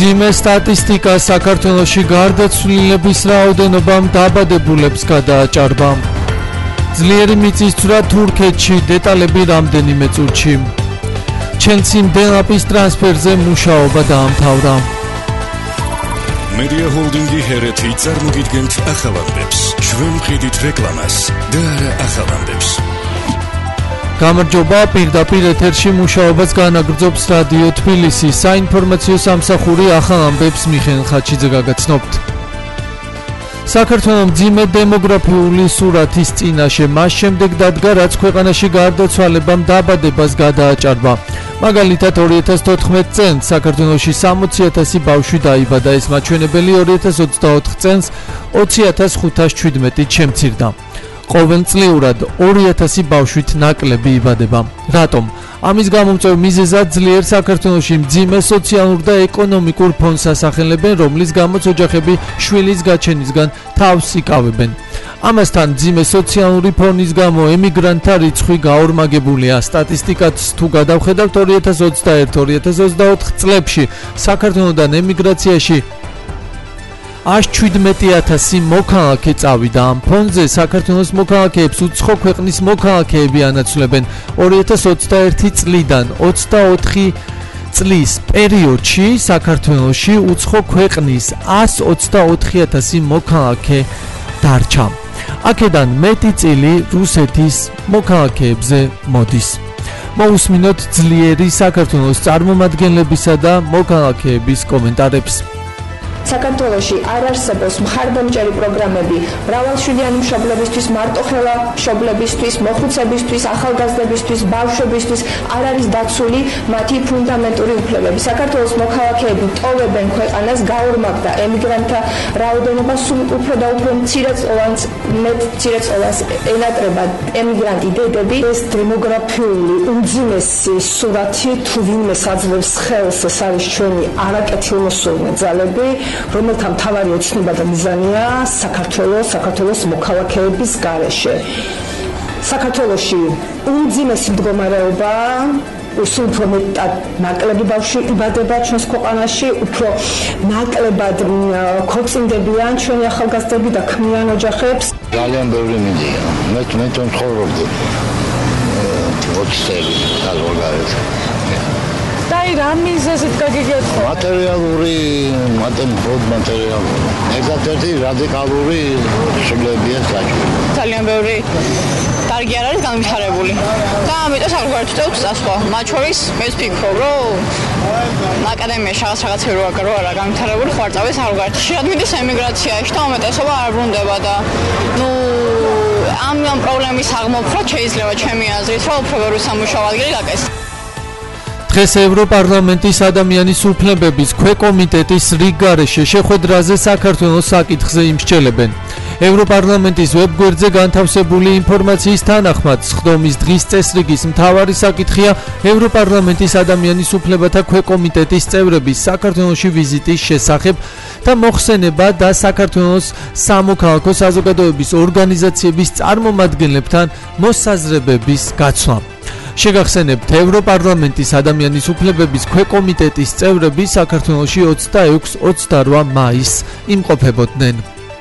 მძიმე სტატისტიკა საქართველოში გარდაცვლილების რაოდენობამ დაბადებულებს გადააჭარბა. ძლიერი მიწისძვრა თურქეთში, დეტალები რამდენიმე წუთში. ჩელსი მდელაპის ტრანსფერზე მუშაობა დაამთავრა. Media Holdingi ჰერეთი წარმოგიდგენთ ახალამდებს. ჩვენ ვყიდით რეკლამას და არა ახალამდებს. გამარჯობა, პირდაპირ ეთერში მუშაობას განაგრძობს რადიო თბილისი. საინფორმაციო სამსახური ახალამდებს მიხეილ ხაჩიძე გაგაცნობთ. საქართველოს მძიმე დემოგრაფიული სურათის წინაშე მას შემდეგ დადგა, რაც ქვეყანაში გარდაცვალებამ დაბადებას გადააჭარბა. მაგალითად 2014 წელს საქართველოში 60,000 ბავშვი დაიბადა, ეს მაჩვენებელი 2024 წელს 20,517-ით შემცირდა. ყოველწლიურად 2,000 ბავშვით ნაკლები იბადება. რატომ? ამის გამომწვევ მიზეზად ძლიერ საქართველოში მძიმე სოციალურ და ეკონომიკურ ფონს ასახელებენ, რომლის გამოც ოჯახები შვილის გაჩენისგან თავს იკავებენ. ამასთან მძიმე სოციალური ფონის გამო ემიგრანტთა რიცხვი გაორმაგებულია. სტატისტიკაც თუ გადავხედავთ 2021-2024 წლებში საქართველოდან ემიგრაციაში 17,000 მოქალაქე წავიდა. ამ ფონზე საქართველოს მოქალაქეებს უცხო ქვეყნის მოქალაქეები ანაცვლებენ. 2021 წლიდან 24 წლის პერიოდში საქართველოში უცხო ქვეყნის 124,000 მოქალაქე დარჩა. აქედან მეტი წილი რუსეთის მოქალაქეებზე მოდის. მოусმინოთ ძლიერი საქართველოს წარმომადგენლებისა და მოქალაქეების კომენტარებს. საქართველოში არ არსებობს მხარდამჭერი პროგრამები მრავალშვილიანი მშობლებისთვის, მარტოხელა მშობლებისთვის, მოხუცებისთვის, ახალგაზრდებისთვის, ბავშვებისთვის არ არის დაცული მათი ფუნდამენტური უფლებები. საქართველოს მოქალაქეები ტოვებენ ქვეყანას, გაორმაგდა ემიგრანტთა რაოდენობა, სულ უფრო და უფრო მცირე წოლას ენატრება ემიგრანტი დედები. ეს დემოგრაფიული უმძიმესი სურათი თუ ვინმე საძლევს ხელს, ეს არის ჩვენი არაკეთილმოსურნე ძალები, რომელთა მთავარი ოცნება და მიზანია საქართველოს მოქალაქეების გარეშე. საქართველოში უმძიმესი მდგომარეობა, სულ უფრო მეტად ნაკლები ბავშვი იბადება ჩვენს ქვეყანაში, უფრო ნაკლებად ქორწინდებიან ჩვენი ახალგაზრდები და ქმნიან ოჯახებს. ძალიან ბევრი მინდია. მე ცხოვრობდი 20 წელი საზღვარგარეთ. დაი რა მიზეზით გაგიგეთო? მატერიალური. ერთადერთი რადიკალური შეგლებია საჭირო. ძალიან ბევრი კარგი არ არის განვითარებული. და ამიტომ საზღვარგარეთ ვწევთ წასვლა. მათ შორის მე ვფიქრობ, რომ აკადემიაში რაღაცა რო არა განვითარებული ხარ წავე საზღვარგარეთ. შეიძლება მიდის ემიგრაციაში და უმეტესობა არ ბრუნდება და ამ პრობლემის აღმოფხვრა შეიძლება ჩემი აზრით, რომ უფრო ბევრი სამუშაო ადგილი გაკეთდეს. დღეს ევროპარლამენტის ადამიანის უფლებების ქვეკომიტეტის რიგგარეშე შეხვედრაზე საქართველოს საკითხზე იმსჯელებენ. ევროპარლამენტის ვებგვერდზე განთავსებული ინფორმაციის თანახმად, სხდომის დღის წესრიგის მთავარი საკითხია ევროპარლამენტის ადამიანის უფლებათა ქვეკომიტეტის წევრების საქართველოში ვიზიტის შესახებ და მოხსენება და საქართველოს სამოქალაქო საზოგადოების ორგანიზაციების წარმომადგენლებთან მოსაზრებების გაცვლა. შეგახსენებთ, ევროპარლამენტის ადამიანის უფლებების ქვეკომიტეტის წევრები საქართველოში 26-28 მაისს იმყოფებოდნენ.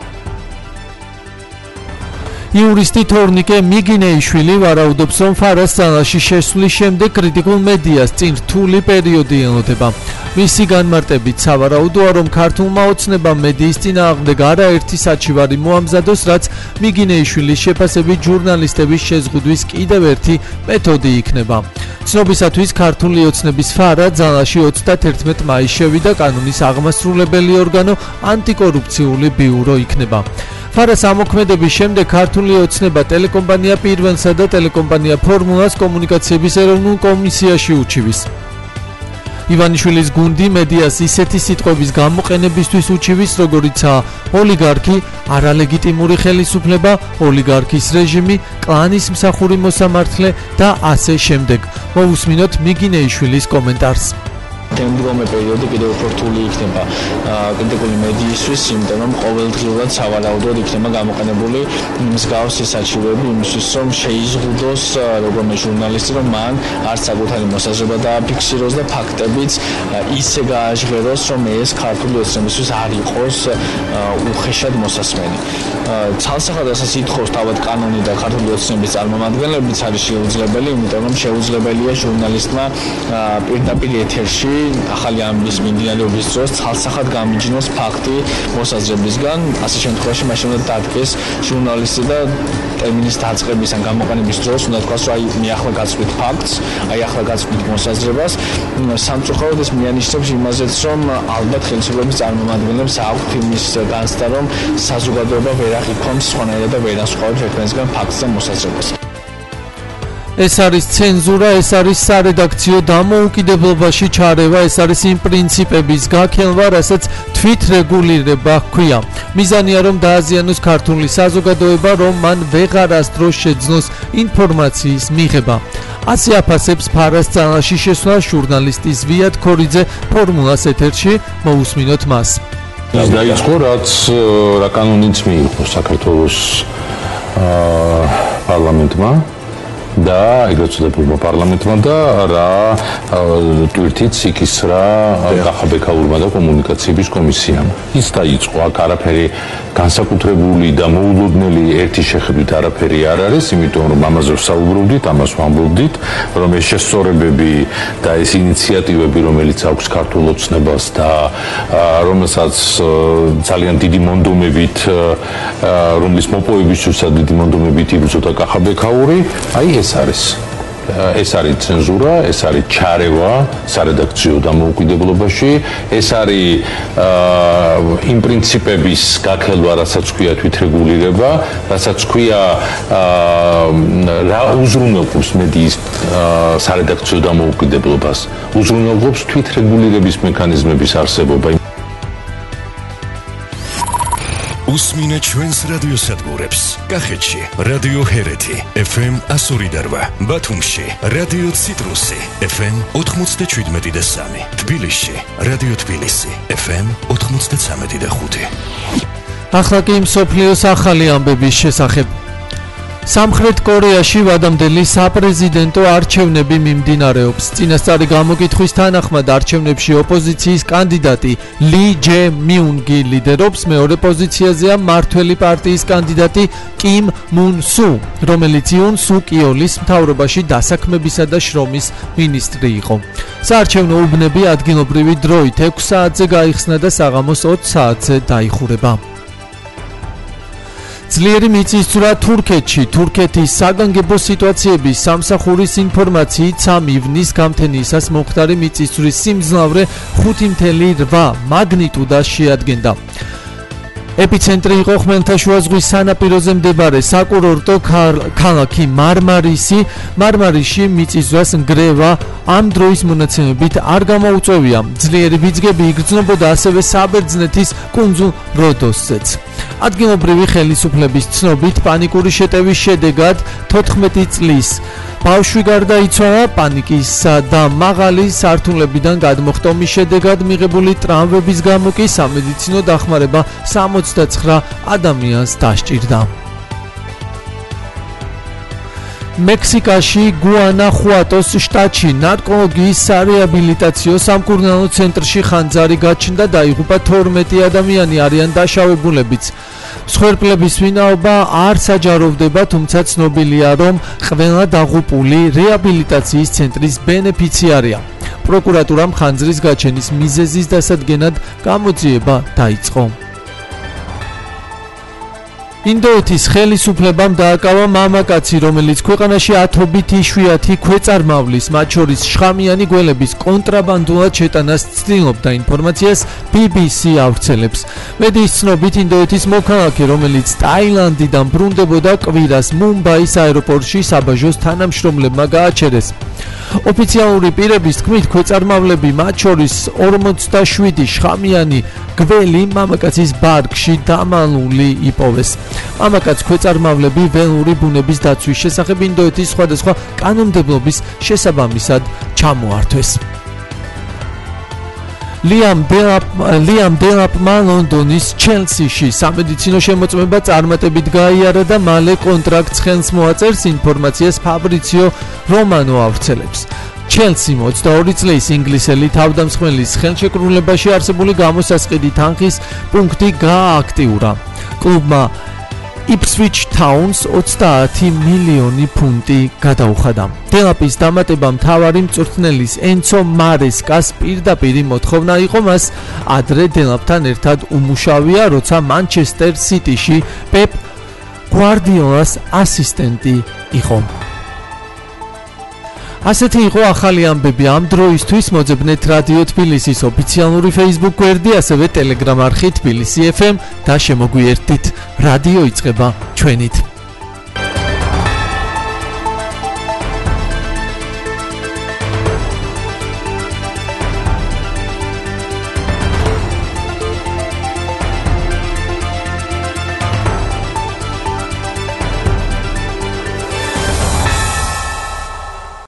იურისტი თორნიკე მიგინეიშვილი ვარაუდობს, რომ ფარას ძალაში შესვლის შემდეგ კრიტიკულ მედიას წინ რთული პერიოდი ელოდება. მისი განმარტებით სავარაუდოა, რომ ქართულმა ოცნებამ მედიის წინააღმდეგ არაერთი საჩივარი მოამზადოს, რაც მიგინეიშვილის შეფასებით ჟურნალისტების შეზღუდვის კიდევ ერთი მეთოდი იქნება. ცნობისათვის ქართული ოცნების ფარა ძალაში 31 მაისს შევიდა, კანონის აღმასრულებელი ორგანო ანტიკორუფციული ბიურო იქნება. ფარას ამოქმედების შემდეგ ქართული ოცნება ტელეკომპანია პირველსა და ტელეკომპანია ფორმულას კომუნიკაციების ეროვნულ კომისიაში უჩივის. ივანიშვილის გუნდი მედიას ისეთი სიტყვების გამოყენებისთვის უჩივის, როგორიცაა ოლიგარქი, არალეგიტიმური ხელისუფლება, ოლიგარქის რეჟიმი, კლანის მსახური მოსამართლე და ასე შემდეგ. მოусმინოთ მიგინეიშვილის კომენტარს. შემდგომი პერიოდი კიდევ უფრო რთული იქნება კრიტიკული მედიისთვის, იმიტომ რომ ყოველდღიურად სავარაუდოდ იქნება გამოყენებული მსგავსი საჩივები იმისთვის, რომ შეიზღუდოს როგორმე ჟურნალისტი, რომ მან არც საკუთარი მოსაზრება დააფიქსიროს და ფაქტებიც ისე გააჟღეროს, რომ ეს ქართული ოცნებისთვის არ იყოს უხეშად მოსასმენი. ცალსახად რასაც ითხოვს თავად კანონი და ქართული ოცნების წარმომადგენლებიც არის შეუძლებელი, იმიტომ რომ შეუძლებელია ჟურნალისტმა პირდაპირ ეთერში ახალი ამბის მიმდინარეობის დროს ცალსახად გამიჯნოს ფაქტი მოსაზრებისგან, ასე შემთხვევაში მაშინ უნდა დადგეს ჟურნალისტი და ტერმინის დაწყების ან გამოყენების დროს უნდა თქვას, რომ მე ახლა გაწვით ფაქტს, ახლა გაწვით მოსაზრებას. სამწუხაროდ ეს მიანიშნებს იმაზეც, რომ ალბათ ხელისუფლების წარმომადგენლებს აქვთ იმის განცდა, რომ საზოგადოება ვერ აღიქვამს სხვანაირად და ვერ ასხვავებს ერთმანეთისგან ფაქტს და მოსაზრებას. ეს არის ცენზურა, ეს არის სარედაქციო დამოუკიდებლობაში ჩარევა, ეს არის იმ პრინციპების გაქელვა, რასაც თვითრეგულირება ჰქვია. მიზანია, რომ დააზიანოს ქართული საზოგადოება, რომ მან ვეღარასდროს შეძლოს ინფორმაციის მიღება. ასე აფასებს ფარასწანაში შესვლა ჟურნალისტი ზვიად ქორიძე ფორმულას ეთერში, მოусმინოთ მას. ის დაიწყო, რაც რა კანონიც მიიღო საქართველოს პარლამენტმა და ეგრეთ წოდებულმა პარლამენტმა და რა ტვირთიც იქისრა კახაბექაურმა და კომუნიკაციების კომისიამ. ის დაიწყო, აქ არაფერი განსაკუთრებული და მოულოდნელი ერთი შეხედვით არაფერი არ არის, იმიტომ რომ ამაზე ვსაუბრობდით, ამას ვამბობდით, რომ ეს შესწორებები და ეს ინიციატივები, რომელიც აქვს ქართულ ოცნებას და რომელსაც ძალიან დიდი მონდომებით, რომლის მოპოვებისთვისაც დიდი მონდომებით იბრძოდა კახაბექაური, ეს არის ცენზურა, ეს არის ჩარევა სარედაქციო დამოუკიდებლობაში, ეს არის იმ პრინციპების გაქელვა, რასაც ქვია თვითრეგულირება, რასაც ქვია რა უზრუნველყოფს მედიის სარედაქციო დამოუკიდებლობას, უზრუნველყოფს თვითრეგულირების მექანიზმების არსებობა. უსმინე ჩვენს რადიოსადგურებს. კახეთში რადიო ჰერეთი FM 102.8, ბათუმში რადიო ციტრუსი FM 97.3, თბილისში რადიო თბილისი FM 93.5. ახლა კი მსოფლიოს ახალი ამბების შესახებ. სამხრეთ კორეაში ვადამდელი საპრეზიდენტო არჩევნები მიმდინარეობს. წინასწარი გამოკითხვის თანახმად არჩევნებში ოპოზიციის კანდიდატი ლი ჯე მიუნგი ლიდერობს, მეორე პოზიციაზეა მმართველი პარტიის კანდიდატი კიმ მუნ სუ, რომელიც იონ სუკ იოლის მთავრობაში დასაქმებისა და შრომის მინისტრი იყო. საარჩევნო უბნები ადგილობრივი დროით 6 საათზე გაიხსნა და საღამოს 20 საათზე დაიხურება. ძლიერი მიწისძვრა თურქეთში. თურქეთის საგანგებო სიტუაციების სამსახურის ინფორმაციით 3 ივნის გამთენიისას მომხდარი მიწისძვრის სიმძლავრე 5.8 მაგნიტუდას შეადგენდა. ეპიცენტრი იყო ხმელთაშუა ზღვის სანაპიროზე მდებარე საკურორტო ქალაქი მარმარისი. მარმარისში მიწისძვრას ნგრევა ამ დროის მონაცემებით არ გამოუწვევია. ძლიერი ბიძგები იგრძნობოდა ასევე საბერძნეთის კუნძულ როდოსზეც. ადგილობრივი ხელისუფლების ცნობით პანიკური შეტევის შედეგად 14 წლის ბავშვი გარდაიცვალა. პანიკისა და მაღალი სართულებიდან გადმოხტომის შედეგად მიღებული ტრამვების გამო კი სამედიცინო დახმარება 69 ადამიანს დასჭირდა. მექსიკაში გუანახუატოს შტატში ნარკოლოგიის სარეაბილიტაციო სამკურნალო ცენტრში ხანძარი გაჩნდა, დაიღუპა 12 ადამიანი, არიან დაშავებულებიც. მსხვერპლების ვინაობა არ საჯაროვდება, თუმცა ცნობილია, რომ ყველა დაღუპული რეაბილიტაციის ცენტრის ბენეფიციარია. პროკურატურამ ხანძრის გაჩენის მიზეზის დასადგენად გამოძიება დაიწყო. ინდოეთის ხელისუფლებამ დააკავა მამაკაცი, რომელიც ქვეყანაში ათობით იშვიათი ქვეწარმავლის, მათ შორის შხამიანი გველების კონტრაბანდულად შეტანას ცდილობდა. ინფორმაციას BBC ავრცელებს. მედიის ცნობით, ინდოეთის მოქალაქე, რომელიც ტაილანდიდან ბრუნდებოდა, კვირას მუმბაის აეროპორტში საბაჟოს თანამშრომლებმა გააჩერეს. ოფიციალური პირების თქმით, ქვეწარმავლები, მათ შორის 47 შხამიანი გველი მამაკაცის ბარგში დამალული იპოვეს. მამაკაც ქვეწარმავლები ველური ბუნების დაცვის შესახებ ინდოეთის სხვადასხვა კანონმდებლობის შესაბამისად ჩამოართვეს. Liam Delapმა ლონდონის ჩელსიში სამედიცინო შემოწმება წარმატებით გაიარა და მალე კონტრაქტს ხელს მოაწერს, ინფორმაციას ფაბრიციო რომანო ავრცელებს. ჩელსიმ 22 წლის ინგლისელი თავდამსხმელის ხელშეკრულებაში არსებული გამოსასყიდი თანხის პუნქტი გაააქტიურა. კლუბმა Ipswich Towns 30 მილიონი ფუნტი გადაუხადა. დელაპის დამატება მთავარი მწვრთნელის ენცო მარესკას პირდაპირი მოთხოვნა იყო, მას ადრე დელაპთან ერთად უმუშავია, როცა მანჩესტერ სიტიში პეპ გვარდიოლას ასისტენტი იყო. ასეთი იყო ახალი ამბები ამ დროისთვის. მოძებნეთ რადიო თბილისის ოფიციალური Facebook გვერდი, ასევე Telegram არხი თბილისი FM და შემოგვიერთდით. რადიო იწყება ჩვენით.